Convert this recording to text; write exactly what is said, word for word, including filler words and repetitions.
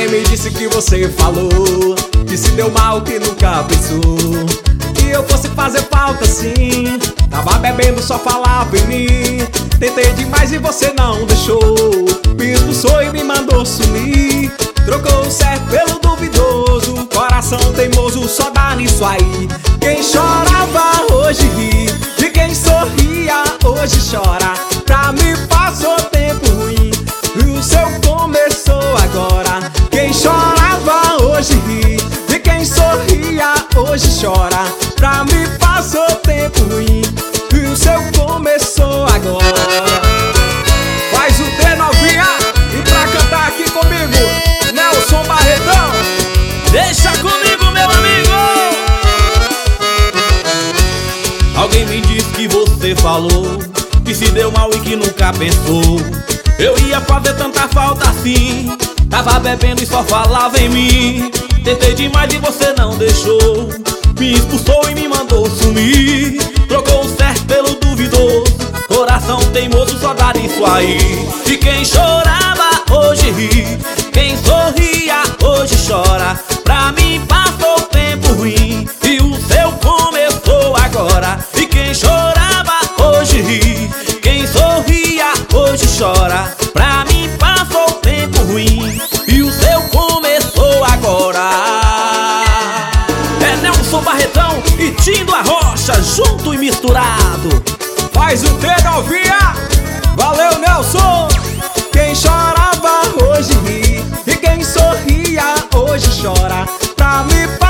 Alguém me disse que você falou que se deu mal, que nunca pensou que eu fosse fazer falta assim. Tava bebendo, só falava em mim. Tentei demais e você não deixou. Me expulsou e me mandou sumir. Trocou o certo pelo duvidoso. Coração teimoso, só dá nisso aí. Quem chorava hoje ri, e quem sorria hoje chora. Pra mim passou tempo ruim e o seu começou agora. Quem chorava hoje ri, e quem sorria hoje chora. Pra mim passou tempo ruim e o seu começou agora. Faz o D, novinha, e pra cantar aqui comigo, Nelson Barretão. Deixa comigo, meu amigo. Alguém me disse que você falou que se deu mal e que nunca pensou eu ia fazer tanta falta assim. Tava bebendo e só falava em mim. Tentei demais e você não deixou. Me expulsou e me mandou sumir. Trocou o certo pelo duvidoso. Coração teimoso, só dá nisso aí. E quem chorava hoje ri, quem sorria hoje chora. Pra mim passou tempo ruim e o seu começou agora. E quem chorava hoje ri, quem sorria hoje chora. Pra mim passou tempo ruim e o seu começou agora. É Nelson Barretão e Tim do Arrocha, junto e misturado. Faz o T, novinha. Valeu, Nelson. Quem chorava hoje ri, e quem sorria hoje chora. Pra mim